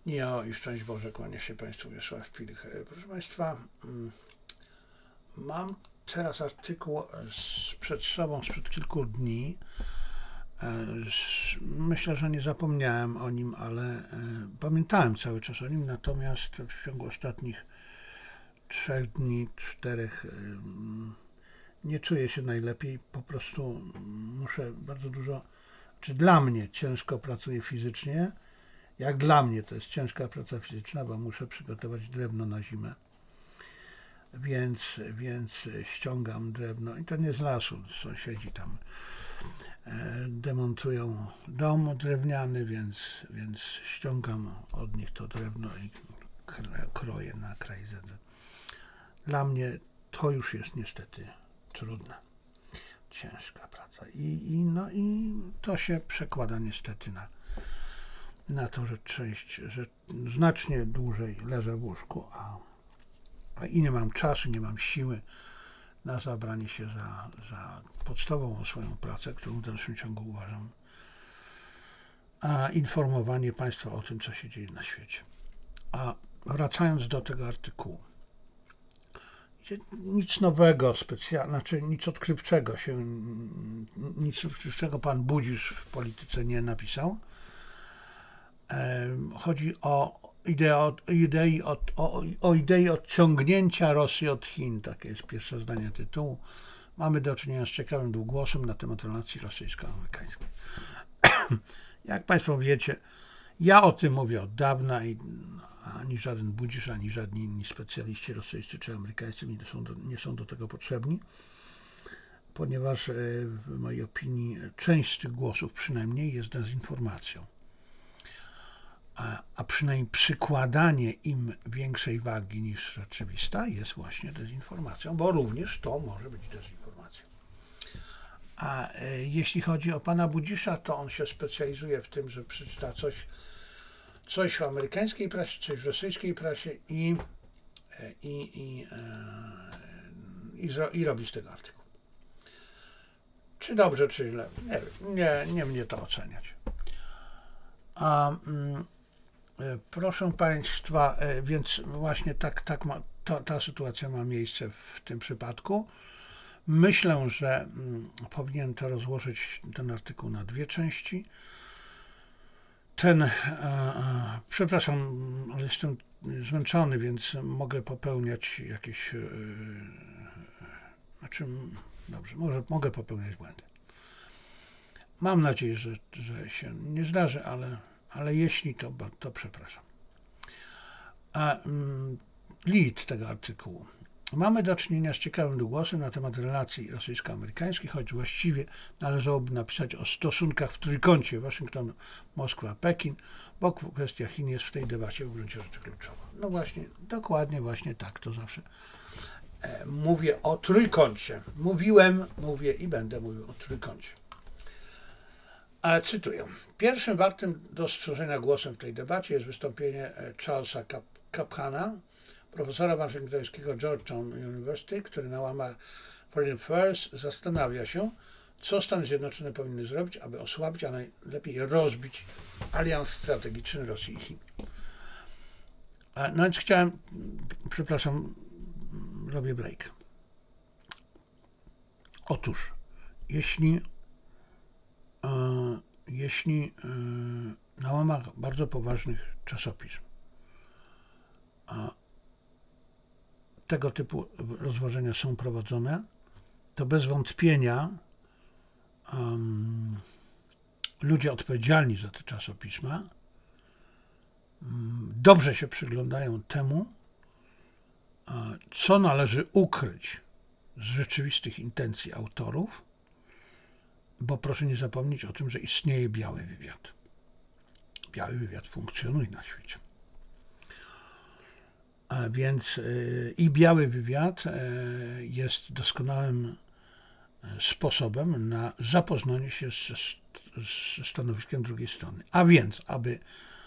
I szczęść Boże, kłania się Państwu Wiesław Pilch. Proszę Państwa, mam teraz artykuł przed sobą sprzed kilku dni. Myślę, że nie zapomniałem o nim, ale pamiętałem cały czas o nim, natomiast w ciągu ostatnich 3 dni, 4 nie czuję się najlepiej. Po prostu muszę bardzo dużo, czy dla mnie ciężko pracuję fizycznie. Jak dla mnie to jest ciężka praca fizyczna, bo muszę przygotować drewno na zimę. Więc ściągam drewno i to nie z lasu, sąsiedzi tam demontują dom drewniany, więc ściągam od nich to drewno i kroję na kraj Z. Dla mnie to już jest niestety trudna, ciężka praca i to się przekłada niestety na to, że znacznie dłużej leżę w łóżku, a nie mam czasu, nie mam siły na zabranie się za podstawową swoją pracę, którą w dalszym ciągu uważam, a informowanie Państwa o tym, co się dzieje na świecie. A wracając do tego artykułu, nic nowego, nic odkrywczego Pan Budzisz w polityce nie napisał. Chodzi o ideę odciągnięcia Rosji od Chin. Takie jest pierwsze zdanie tytułu. Mamy do czynienia z ciekawym długosem na temat relacji rosyjsko-amerykańskich. Jak Państwo wiecie, ja o tym mówię od dawna i ani żaden Budzisz, ani żadni inni specjaliści rosyjscy czy amerykańscy nie są do tego potrzebni, ponieważ w mojej opinii część z tych głosów przynajmniej jest dezinformacją. A przynajmniej przykładanie im większej wagi niż rzeczywista jest właśnie dezinformacją, bo również to może być dezinformacją. A jeśli chodzi o pana Budzisza, to on się specjalizuje w tym, że przeczyta coś w amerykańskiej prasie, coś w rosyjskiej prasie i robi z tego artykuł. Czy dobrze, czy źle? Nie mnie to oceniać. Proszę Państwa, więc właśnie ta sytuacja ma miejsce w tym przypadku. Myślę, że powinien to rozłożyć ten artykuł na 2 części. Przepraszam, ale jestem zmęczony, więc mogę popełniać jakieś, mogę popełniać błędy. Mam nadzieję, że się nie zdarzy, ale jeśli to przepraszam. Lead tego artykułu. Mamy do czynienia z ciekawym długosem na temat relacji rosyjsko-amerykańskich, choć właściwie należałoby napisać o stosunkach w trójkącie Waszyngton, Moskwa, Pekin, bo kwestia Chin jest w tej debacie w gruncie rzeczy kluczowa. No właśnie, dokładnie właśnie tak to zawsze mówię o trójkącie. Mówię i będę mówił o trójkącie. Cytuję. Pierwszym wartym dostrzeżenia głosem w tej debacie jest wystąpienie Charlesa Kaphana, profesora waszyngtońskiego Georgetown University, który na łamach Foreign Affairs zastanawia się, co Stany Zjednoczone powinny zrobić, aby osłabić, a najlepiej rozbić alians strategiczny Rosji i Chin. No więc robię break. Otóż, jeśli na łamach bardzo poważnych czasopism tego typu rozważania są prowadzone, to bez wątpienia ludzie odpowiedzialni za te czasopisma dobrze się przyglądają temu, co należy ukryć z rzeczywistych intencji autorów, bo proszę nie zapomnieć o tym, że istnieje biały wywiad. Biały wywiad funkcjonuje na świecie. A więc i biały wywiad jest doskonałym sposobem na zapoznanie się ze stanowiskiem drugiej strony. A więc, aby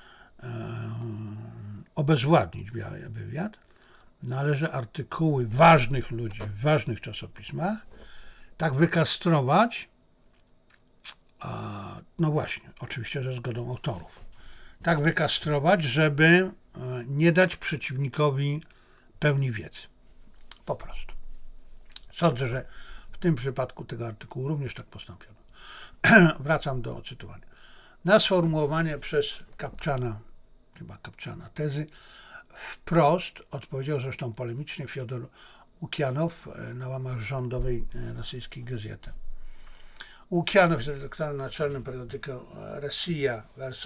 obezwładnić biały wywiad, należy artykuły ważnych ludzi w ważnych czasopismach tak wykastrować, no właśnie, oczywiście ze zgodą autorów, tak wykastrować, żeby nie dać przeciwnikowi pełni wiedzy. Po prostu. Sądzę, że w tym przypadku tego artykułu również tak postąpiono. Wracam do cytowania. Na sformułowanie przez Kapczana tezy wprost odpowiedział zresztą polemicznie Fiodor Łukianow na łamach rządowej rosyjskiej gazety. Łukianow jest redaktorem naczelnym periodyku Rosja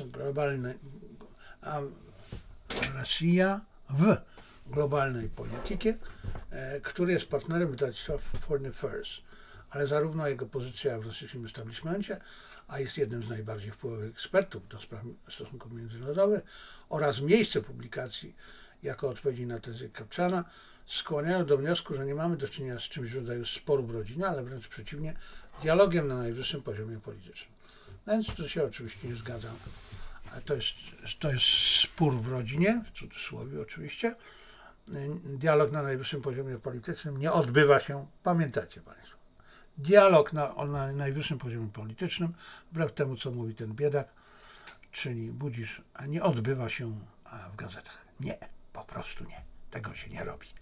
w globalnej polityce, który jest partnerem wydawnictwa Foreign Affairs, ale zarówno jego pozycja w rosyjskim establishmencie, a jest jednym z najbardziej wpływowych ekspertów do spraw stosunków międzynarodowych, oraz miejsce publikacji jako odpowiedzi na tezy Kapczana skłaniają do wniosku, że nie mamy do czynienia z czymś w rodzaju sporu w rodzinie, ale wręcz przeciwnie, dialogiem na najwyższym poziomie politycznym. Więc tu się oczywiście nie zgadzam. To jest spór w rodzinie, w cudzysłowie oczywiście. Dialog na najwyższym poziomie politycznym nie odbywa się, pamiętacie Państwo, dialog na najwyższym poziomie politycznym, wbrew temu, co mówi ten biedak, czyli Budzisz, nie odbywa się w gazetach. Nie, po prostu nie. Tego się nie robi.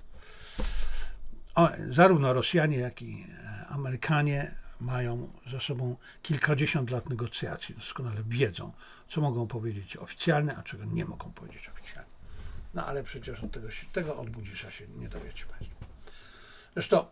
Zarówno Rosjanie, jak i Amerykanie mają za sobą kilkadziesiąt lat negocjacji. Doskonale wiedzą, co mogą powiedzieć oficjalnie, a czego nie mogą powiedzieć oficjalnie. No ale przecież tego od Budzisza się nie dowiecie Państwo. Zresztą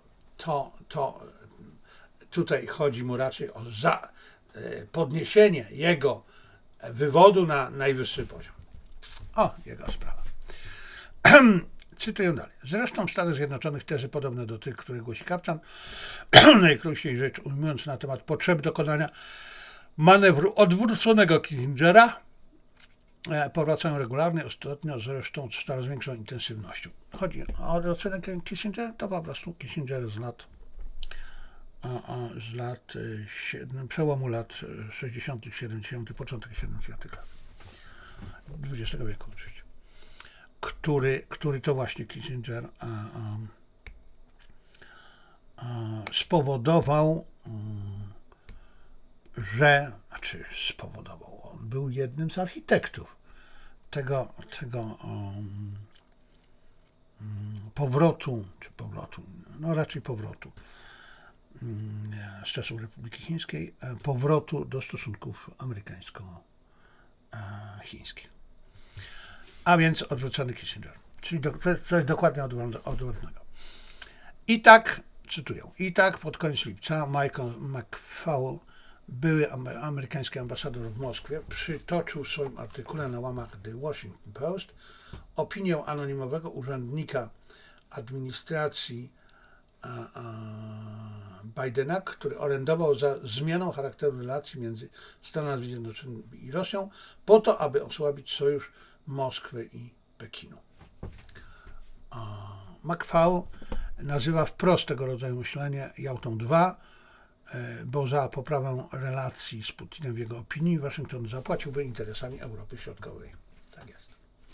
tutaj chodzi mu raczej o podniesienie jego wywodu na najwyższy poziom. Jego sprawa. Cytuję dalej. Zresztą w Stanach Zjednoczonych tezy podobne do tych, które głosi Kapczan, najkrócej rzecz ujmując na temat potrzeby dokonania manewru odwróconego Kissingera, powracają regularnie, ostatnio zresztą z coraz większą intensywnością. Chodzi o odwrócenie Kissingera, to po prostu Kissinger przełomu lat 60., 70., początek 70. lat XX wieku oczywiście, który to właśnie Kissinger spowodował, on był jednym z architektów tego powrotu z czasów Republiki Chińskiej, powrotu do stosunków amerykańsko-chińskich. A więc odwrócony Kissinger, czyli coś dokładnie odwrotnego. I tak, cytuję, pod koniec lipca Michael McFaul, były amerykański ambasador w Moskwie, przytoczył w swoim artykule na łamach The Washington Post opinię anonimowego urzędnika administracji Bidena, który orędował za zmianą charakteru relacji między Stanami Zjednoczonymi i Rosją po to, aby osłabić sojusz Moskwy i Pekinu. McFaul nazywa wprost tego rodzaju myślenie Jałtą 2, bo za poprawę relacji z Putinem w jego opinii Waszyngton zapłaciłby interesami Europy Środkowej. Tak jest.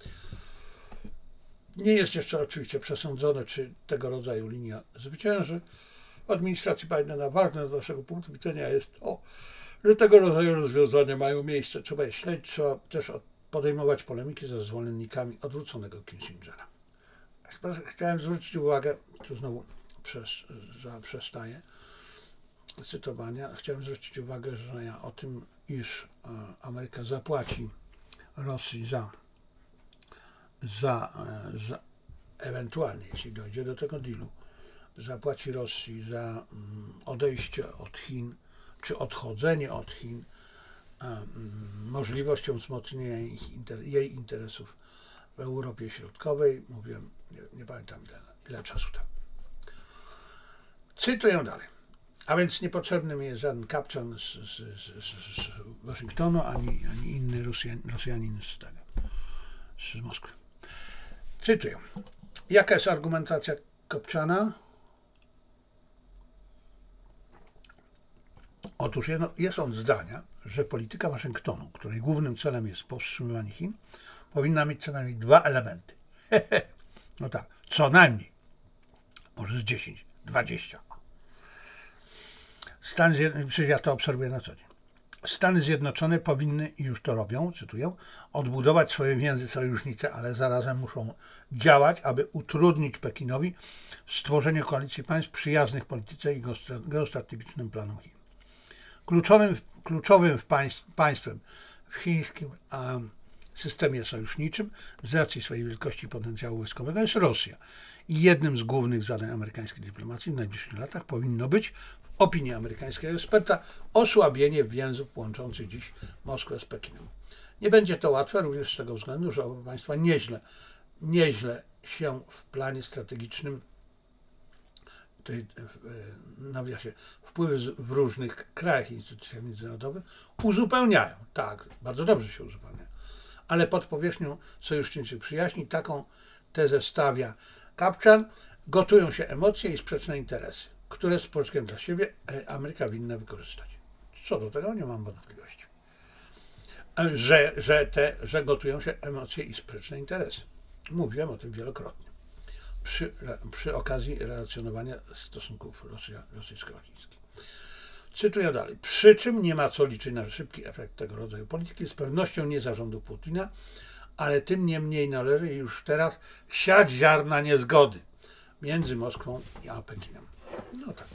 Nie jest jeszcze oczywiście przesądzone, czy tego rodzaju linia zwycięży. W administracji Bidena ważne z naszego punktu widzenia jest że tego rodzaju rozwiązania mają miejsce. Trzeba je śledzić, trzeba też podejmować polemiki ze zwolennikami odwróconego Kissingera. Chciałem zwrócić uwagę, tu znowu przestaję cytowania, chciałem zwrócić uwagę, że o tym, iż Ameryka zapłaci Rosji za ewentualnie, jeśli dojdzie do tego dealu, zapłaci Rosji za odejście od Chin, czy odchodzenie od Chin, możliwością wzmocnienia jej interesów w Europie Środkowej. Mówiłem, nie pamiętam ile czasu temu. Cytuję dalej. A więc niepotrzebny mi jest żaden Kapczan z Waszyngtonu, ani inny Rosjanin z Moskwy. Cytuję. Jaka jest argumentacja Kapczana? Otóż jest on zdania, że polityka Waszyngtonu, której głównym celem jest powstrzymywanie Chin, powinna mieć co najmniej dwa elementy. No tak, co najmniej. Może z 10, 20. Przecież ja to obserwuję na co dzień. Stany Zjednoczone powinny, i już to robią, cytuję, odbudować swoje więzy sojusznicze, ale zarazem muszą działać, aby utrudnić Pekinowi stworzenie koalicji państw przyjaznych polityce i geostrategicznym planom Chin. Kluczowym państwem w chińskim systemie sojuszniczym z racji swojej wielkości i potencjału wojskowego jest Rosja. I jednym z głównych zadań amerykańskiej dyplomacji w najbliższych latach powinno być, w opinii amerykańskiego eksperta, osłabienie więzów łączących dziś Moskwę z Pekinem. Nie będzie to łatwe również z tego względu, że oba państwa nieźle się w planie strategicznym, nawiasie, wpływy w różnych krajach i instytucjach międzynarodowych uzupełniają. Tak, bardzo dobrze się uzupełniają. Ale pod powierzchnią sojuszniczych przyjaźni, taką tezę stawia Kapczan, gotują się emocje i sprzeczne interesy, które z polskiem dla siebie Ameryka winna wykorzystać. Co do tego nie mam wątpliwości. Że gotują się emocje i sprzeczne interesy. Mówiłem o tym wielokrotnie przy okazji relacjonowania stosunków rosyjsko-chińskich. Cytuję dalej. Przy czym nie ma co liczyć na szybki efekt tego rodzaju polityki. Z pewnością nie za rządów Putina, ale tym niemniej należy już teraz siać ziarna niezgody między Moskwą a Pekinem. No tak.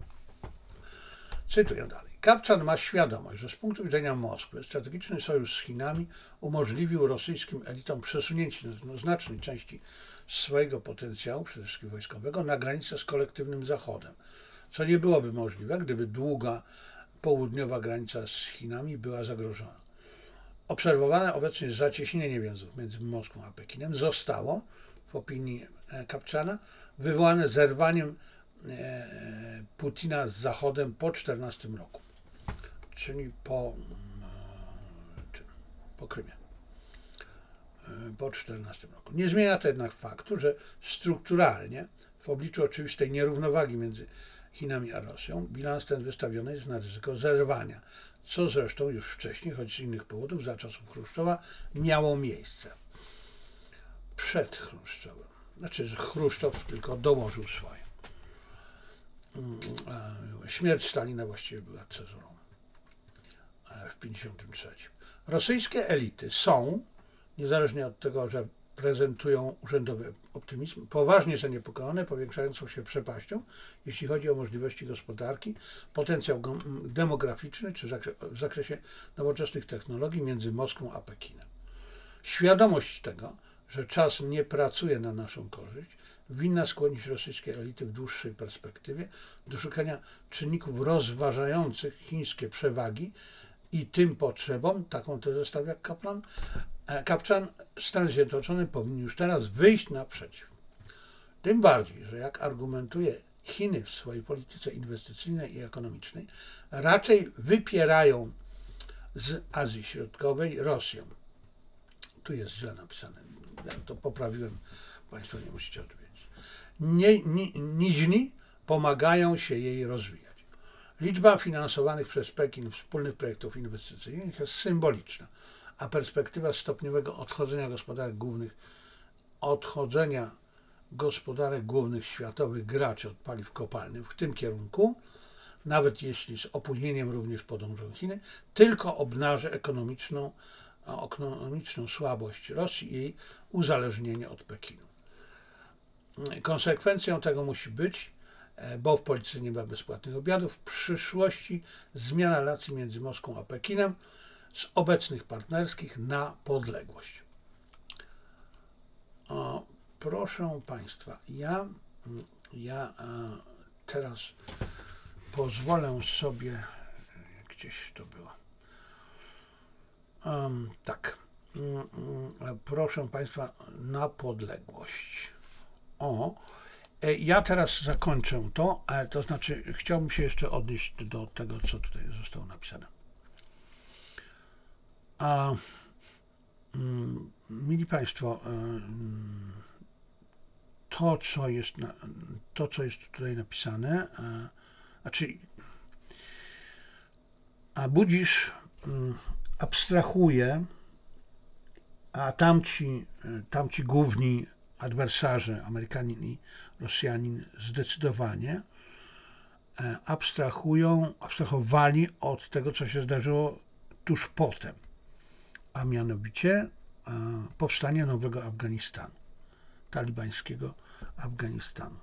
Cytuję dalej. Kapczan ma świadomość, że z punktu widzenia Moskwy strategiczny sojusz z Chinami umożliwił rosyjskim elitom przesunięcie znacznej części swojego potencjału, przede wszystkim wojskowego, na granicę z kolektywnym Zachodem, co nie byłoby możliwe, gdyby długa południowa granica z Chinami była zagrożona. Obserwowane obecnie zacieśnienie więzów między Moskwą a Pekinem zostało, w opinii Kapczana, wywołane zerwaniem Putina z Zachodem po 2014 roku, czyli po Krymie. Po 2014 roku. Nie zmienia to jednak faktu, że strukturalnie, w obliczu oczywistej nierównowagi między Chinami a Rosją, bilans ten wystawiony jest na ryzyko zerwania, co zresztą już wcześniej, choć z innych powodów, za czasów Chruszczowa, miało miejsce. Przed Chruszczowem. Znaczy, że Chruszczow tylko dołożył swoje. Śmierć Stalina właściwie była cezurą w 1953. Rosyjskie elity są, niezależnie od tego, że prezentują urzędowy optymizm, poważnie zaniepokojone powiększającą się przepaścią, jeśli chodzi o możliwości gospodarki, potencjał demograficzny czy w zakresie nowoczesnych technologii między Moskwą a Pekinem. Świadomość tego, że czas nie pracuje na naszą korzyść, winna skłonić rosyjskie elity w dłuższej perspektywie do szukania czynników rozważających chińskie przewagi i tym potrzebom, taką tezę stawia Kapczan, Stany Zjednoczone powinny już teraz wyjść naprzeciw. Tym bardziej, że jak argumentuje, Chiny w swojej polityce inwestycyjnej i ekonomicznej raczej wypierają z Azji Środkowej Rosję. Tu jest źle napisane, ja to poprawiłem, Państwo nie musicie odwiedzić. Niźli pomagają się jej rozwijać. Liczba finansowanych przez Pekin wspólnych projektów inwestycyjnych jest symboliczna, a perspektywa stopniowego odchodzenia gospodarek głównych światowych graczy od paliw kopalnych w tym kierunku, nawet jeśli z opóźnieniem również podążą Chiny, tylko obnaży ekonomiczną słabość Rosji i jej uzależnienie od Pekinu. Konsekwencją tego musi być, bo w polityce nie ma bezpłatnych obiadów, w przyszłości zmiana relacji między Moskwą a Pekinem z obecnych partnerskich na podległość. Proszę Państwa, ja teraz pozwolę sobie, gdzieś to było, tak, proszę Państwa, na podległość. Ja teraz zakończę to znaczy chciałbym się jeszcze odnieść do tego, co tutaj zostało napisane. Mili Państwo, to, co jest tutaj napisane, Budzisz abstrahuje, a tamci główni adwersarze, Amerykanin i Rosjanin, zdecydowanie abstrahowali od tego, co się zdarzyło tuż potem, a mianowicie powstanie nowego Afganistanu, talibańskiego Afganistanu,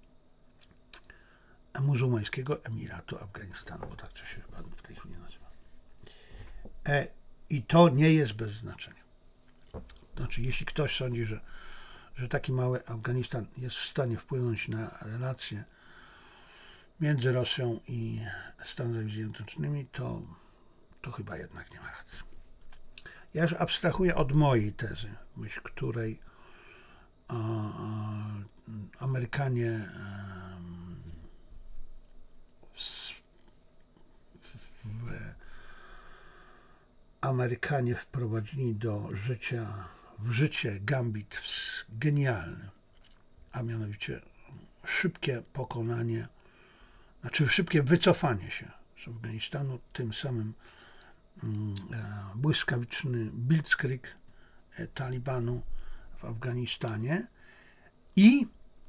muzułmańskiego Emiratu Afganistanu, bo tak to się chyba w tej chwili nazywa. I to nie jest bez znaczenia. Znaczy, jeśli ktoś sądzi, że taki mały Afganistan jest w stanie wpłynąć na relacje między Rosją i Stanami Zjednoczonymi, to chyba jednak nie ma racji. Ja już abstrahuję od mojej tezy, w myśl której Amerykanie wprowadzili w życie gambit genialny, a mianowicie szybkie wycofanie się z Afganistanu, tym samym błyskawiczny blitzkrieg Talibanu w Afganistanie i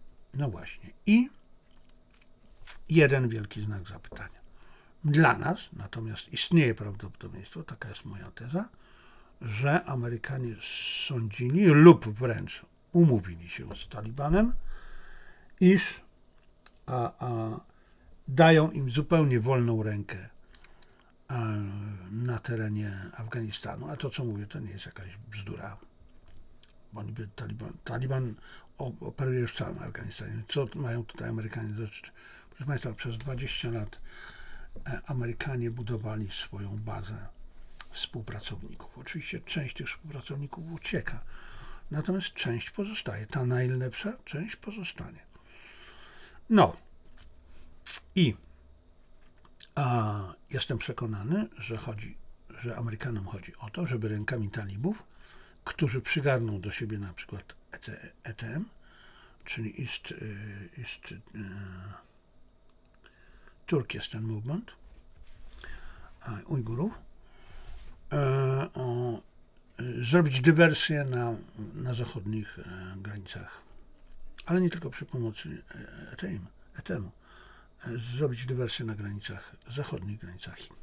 jeden wielki znak zapytania. Dla nas natomiast istnieje prawdopodobieństwo, taka jest moja teza, że Amerykanie sądzili lub wręcz umówili się z Talibanem, iż dają im zupełnie wolną rękę na terenie Afganistanu. A to, co mówię, to nie jest jakaś bzdura. Bo niby Taliban operuje już w całym Afganistanie. Co mają tutaj Amerykanie do rzeczy? Proszę Państwa, przez 20 lat Amerykanie budowali swoją bazę współpracowników. Oczywiście część tych współpracowników ucieka, natomiast część pozostaje. Ta najlepsza część pozostanie. No i jestem przekonany, że Amerykanom chodzi o to, żeby rękami talibów, którzy przygarną do siebie na przykład ETM, czyli East Turkestan Movement, Ujgurów, zrobić dywersję na zachodnich granicach, ale nie tylko przy pomocy ETM-u, zrobić dywersję na zachodnich granicach Chin.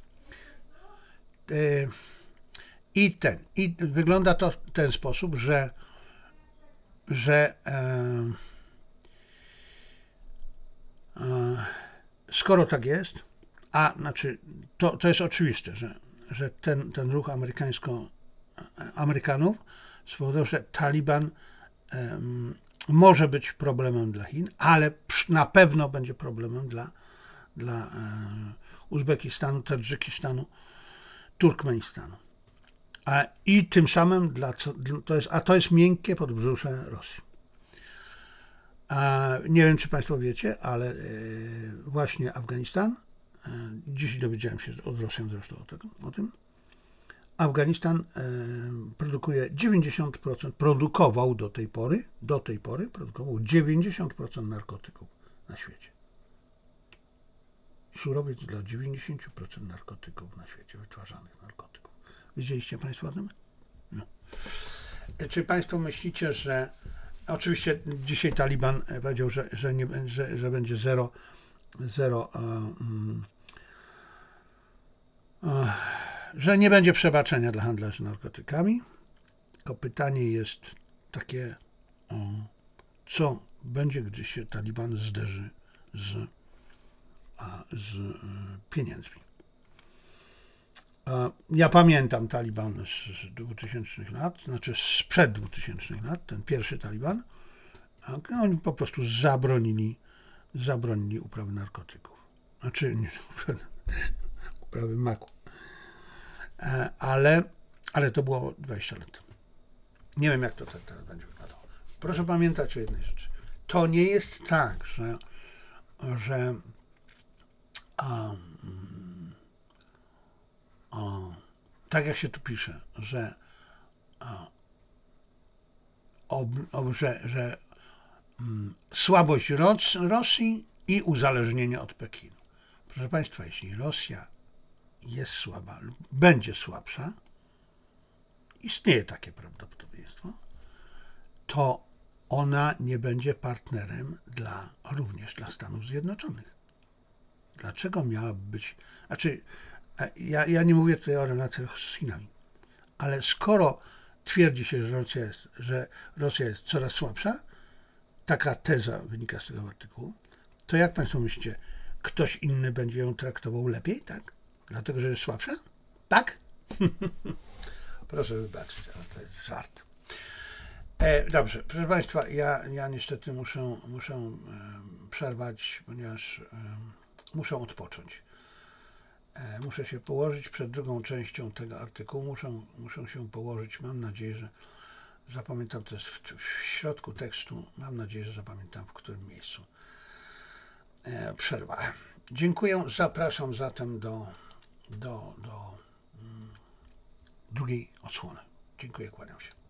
I wygląda to w ten sposób, że skoro tak jest, to jest oczywiste, że ten ruch Amerykanów spowodował, że Taliban może być problemem dla Chin, ale na pewno będzie problemem dla Uzbekistanu, Tadżykistanu, Turkmenistanu. I tym samym to jest miękkie podbrzusze Rosji. Nie wiem, czy Państwo wiecie, ale właśnie Afganistan, dziś dowiedziałem się od Rosjan zresztą o tym, Afganistan produkuje 90%, produkował do tej pory produkował 90% narkotyków na świecie. Surowiec dla 90% narkotyków na świecie, wytwarzanych narkotyków. Wiedzieliście Państwo o tym? No. Czy Państwo myślicie, że oczywiście dzisiaj Taliban powiedział, że będzie zero że nie będzie przebaczenia dla handlarzy narkotykami. Tylko pytanie jest takie, co będzie, gdy się Taliban zderzy z pieniędzmi. Ja pamiętam Taliban z 2000 lat, znaczy sprzed 2000 lat, ten pierwszy Taliban. Oni po prostu zabronili uprawy narkotyków. Znaczy nie, uprawy maku. Ale to było 20 lat temu. Nie wiem, jak to teraz będzie wyglądało. Proszę pamiętać o jednej rzeczy. To nie jest tak, że tak jak się tu pisze, że słabość Rosji i uzależnienie od Pekinu. Proszę Państwa, jeśli Rosja jest słaba lub będzie słabsza, istnieje takie prawdopodobieństwo, to ona nie będzie partnerem również dla Stanów Zjednoczonych. Dlaczego miałaby być... Znaczy, ja nie mówię tutaj o relacjach z Chinami, ale skoro twierdzi się, że Rosja jest coraz słabsza, taka teza wynika z tego artykułu, to jak Państwo myślicie, ktoś inny będzie ją traktował lepiej, tak? Dlatego, że jest słabsza? Tak? Proszę wybaczyć, ale to jest żart. Dobrze, proszę Państwa, ja niestety muszę przerwać, ponieważ muszę odpocząć. Muszę się położyć przed drugą częścią tego artykułu. Muszę się położyć. Mam nadzieję, że zapamiętam, to jest w środku tekstu. Mam nadzieję, że zapamiętam, w którym miejscu. Przerwa. Dziękuję. Zapraszam zatem do drugiej odsłony. Dziękuję, kłaniam się.